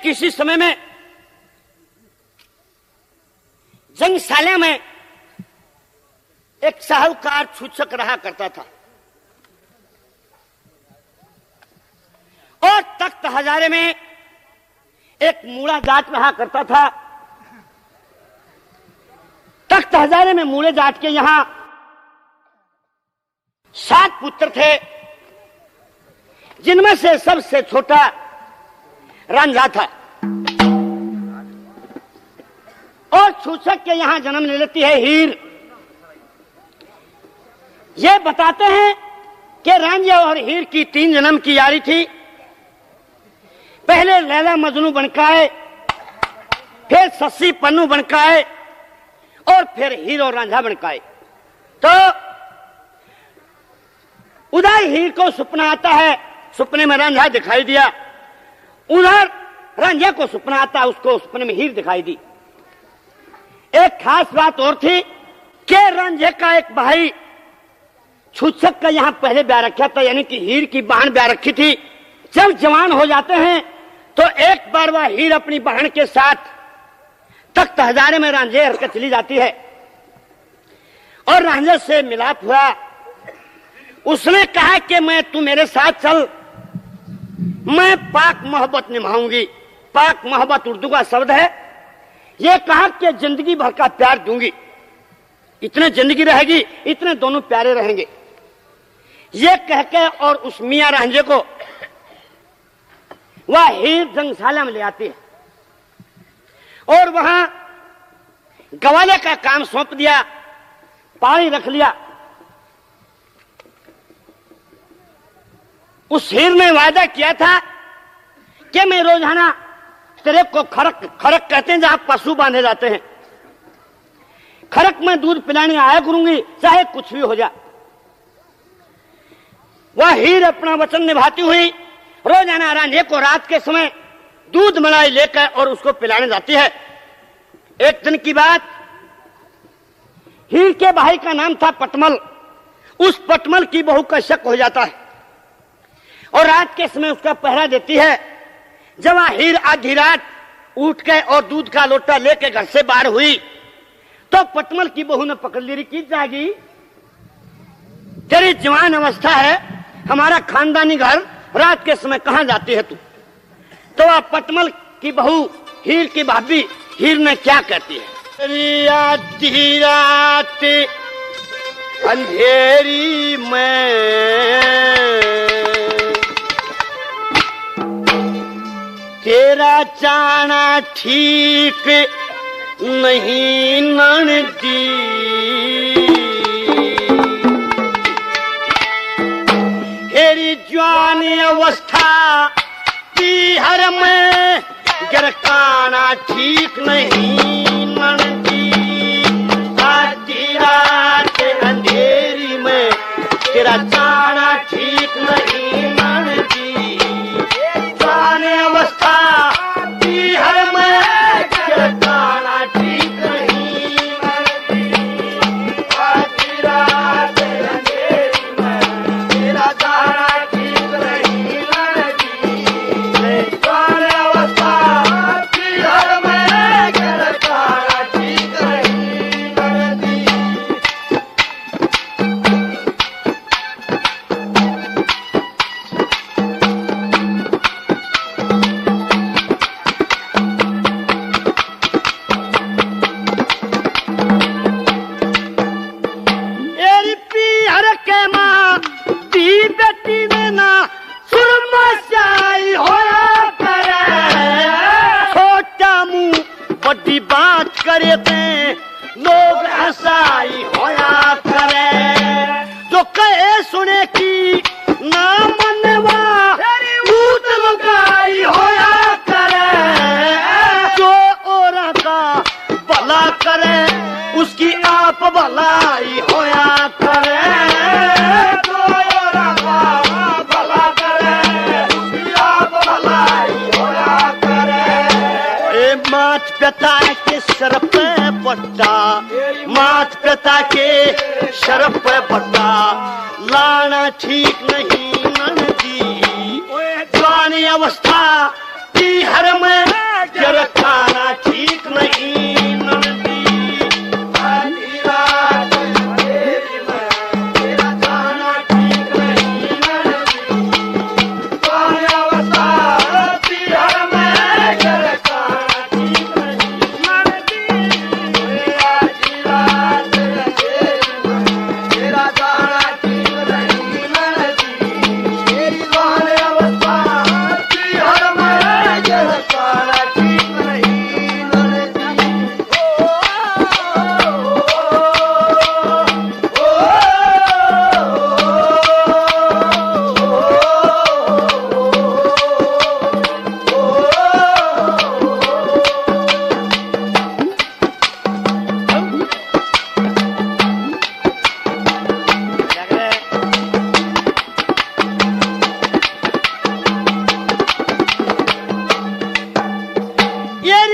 किसी समय में जंगशाला में एक साहूकार छूछक रहा करता था और तख्त हजारे में एक मूड़ा जाट रहा करता था। तख्त हजारे में मूड़े जाट के यहां 7 पुत्र थे, जिनमें से सबसे छोटा रांझा था और छूछक के यहां जन्म ले लेती है हीर। ये बताते हैं कि रांझा और हीर की 3 जन्म की यारी थी। पहले लैला मजनू बनकाए, फिर सस्सी पन्नू बनकाए और फिर हीर और रांझा बनकाए। तो उधर हीर को सपना आता है, सपने में रांझा दिखाई दिया। उधर रांझा को सपना आता, उसको सपने में हीर दिखाई दी। एक खास बात और थी कि रांझे का एक भाई छूछक का यहां पहले ब्याह रखा था, यानी कि हीर की बहन ब्याह रखी थी। जब जवान हो जाते हैं तो एक बार वह हीर अपनी बहन के साथ तख्त हजारे में रांझे हरकर चली जाती है और रांझे से मिलाप हुआ। उसने कहा कि तू मेरे साथ चल, मैं पाक मोहब्बत निभाऊंगी। पाक मोहब्बत उर्दू का शब्द है। यह कहा कि जिंदगी भर का प्यार दूंगी, इतने जिंदगी रहेगी, इतने दोनों प्यारे रहेंगे। ये कहके और उस मियां रांझे को वह हीर जंगशाला में ले आती है और वहां गवाले का काम सौंप दिया, पानी रख लिया। उस हीर ने वादा किया था कि मैं रोजाना तेरे को खरक कहते हैं जहां पशु बांधे जाते हैं, खरक में दूध पिलाने आया करूंगी, चाहे कुछ भी हो जाए। वह हीर अपना वचन निभाती हुई रोजाना रांझे को रात के समय दूध मलाई लेकर और उसको पिलाने जाती है। एक दिन की बात, हीर के भाई का नाम था पटमल। उस पटमल की बहू का शक हो जाता है और रात के समय उसका पहरा देती है। जब वह हीर आधी रात उठ के और दूध का लोटा लेके घर से बाहर हुई तो पटमल की बहू ने पकड़ ली, की जागी, तेरी जवान अवस्था है, हमारा खानदानी घर, रात के समय कहां जाती है तू? तो वह पटमल की बहू हीर की भाभी हीर ने क्या कहती है, आधी रात अंधेरी में तेरा जाना ठीक नहीं ननदी, तेरी जवानी अवस्था पीहर में गिरकाना ठीक नहीं ननदी, आधी रात अंधेरी में तेरा जाना ठीक नहीं ननदी, जवानी अवस्था पीहर में गिरकाना ठीक नहीं ननदी, आधी रात अंधेरी में तेरा जाना ठीक नहीं ननदी, जवानी अवस्था पीहर में गिरकाना ठीक नहीं ननदी। एरी पीहर के मां दी बेटी ने ना सुरमा चाई होया करे, छोटा मुंह बड़ी बात करे थे लोग हंसाई होया करे, जो कहे सुने की ना मनवा भूत लुगाई होया करे, जो औरा का भला करे उसकी आप भलाई होया करे, जो औरा का भला करे उसकी आप भलाई होया करे। ए मात पिता के सर पे बट्टा, मात पिता के सर पे बट्टा, लाना ठीक नहीं ननदी, जवानी अवस्था पीहर में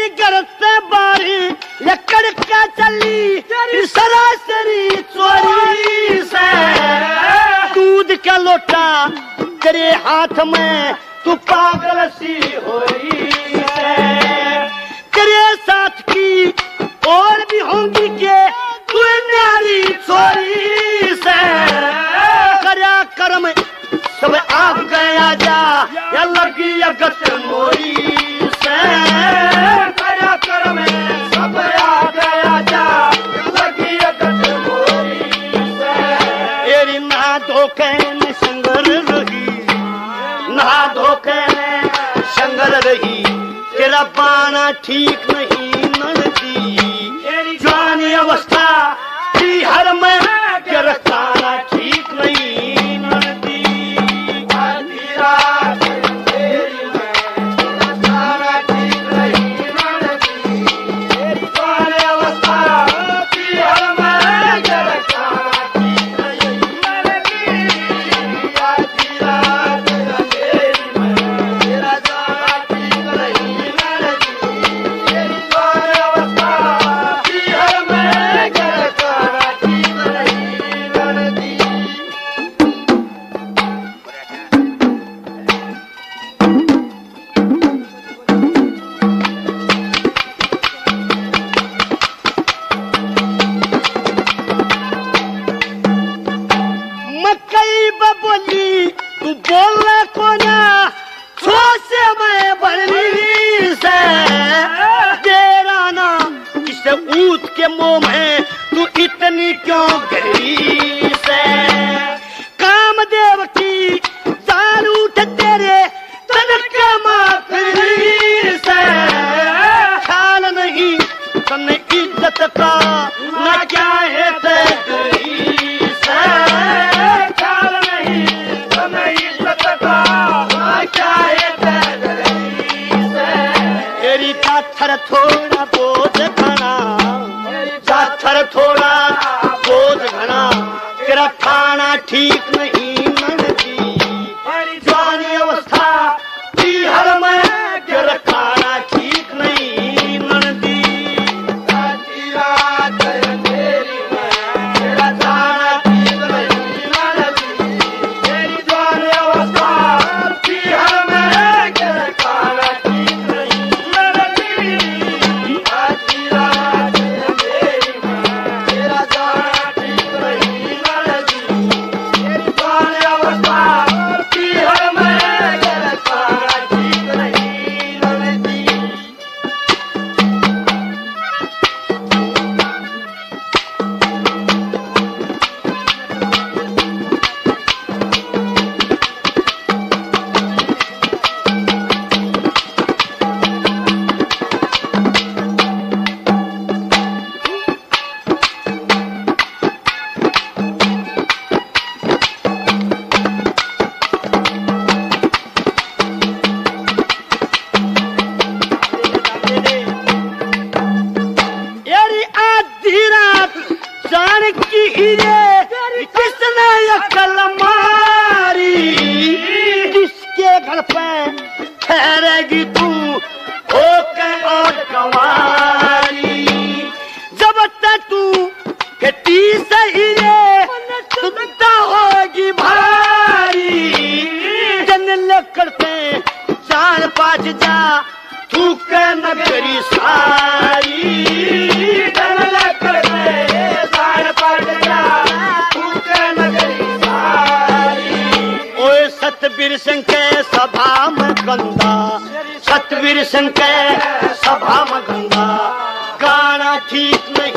तेरी गरज बारी लकड़ का चली सरासरी चोरी से, दूध का लोटा तेरे हाथ में तू पागल सी हो रही है। तेरे साथ की और भी होंगी के तू नारी चोरी से, करया कर्म सब आग गया जा या लगी अगत मोरी से, करया कर्म सब आग गया जा लगी अगत मोरी से। एरी ना धोखे में संगर रही, ना धोखे में संगर रही, तेरा पाना ठीक नहीं ननदी, जवानी अवस्था की हर में तेरा खाना ठीक नहीं ननदी। आधी रात तेरी में तेरा खाना ठीक नहीं ननदी, जवानी अवस्था की हर में तेरा खाना ठीक नहीं ननदी। आधी रात तेरी में तेरा खाना ठीक नहीं ननदी, जवानी अवस्था की हर में तेरा खाना ठीक नहीं ननदी। मकई बबोली तू बोले को ना छो से मैं बरनी से, तेरा ना इस ऊत के मुंह में तू इतनी क्यों गहरी से। कामदेव की जान उठ तेरे तन के माफी से, ख्याल नहीं तने इज्जत का न क्या है तेरी से, ख्याल नहीं तने इज्जत का न क्या है तेरी से। तेरी जाथर थोड़ा बोझ घना, जाथर थोड़ा बोझ घना, तेरा खाना ठीक नहीं ननदी, जवानी अवस्था की हर में तेरा खाना ठीक नहीं ननदी। आधी रात तेरी में तेरा खाना ठीक नहीं ननदी, तेरी जवानी अवस्था की हर में तेरा खाना ठीक नहीं ननदी। आधी रात तेरी में तेरा खाना ठीक नहीं ननदी, तेरी जवानी अवस्था की हर में तेरा खाना ठीक नहीं ननदी। यारी आधी रात जान की हीरे किसने अकल मारी, किसके घर पे ठहरेगी तू होके और गंवारी। जब तक तू खेती सही रे सुनता होगी भारी, जन लेकर पे चार पाँच जा थूक नगरी सारी, जन लेकर पे चार पाँच जा थूक नगरी सारी। ओए सतवीर सिंह के सभा में गंदा, सतवीर सिंह के सभा में गंदा, गाना ठीक नहीं